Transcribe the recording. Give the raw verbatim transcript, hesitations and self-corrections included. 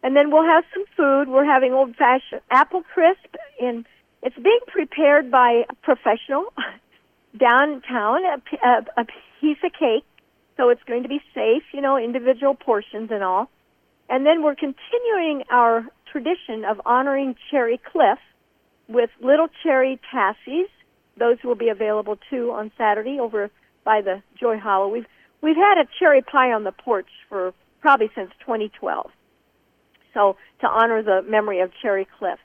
And then we'll have some food. We're having old-fashioned apple crisp, and it's being prepared by a professional downtown, a, a, a piece of cake, so it's going to be safe, you know, individual portions and all. And then we're continuing our tradition of honoring Cherry Cliff with little cherry tassies. Those will be available, too, on Saturday over by the Joy Hollow. We've, we've had a cherry pie on the porch for probably since twenty twelve. So to honor the memory of Cherry Cliff.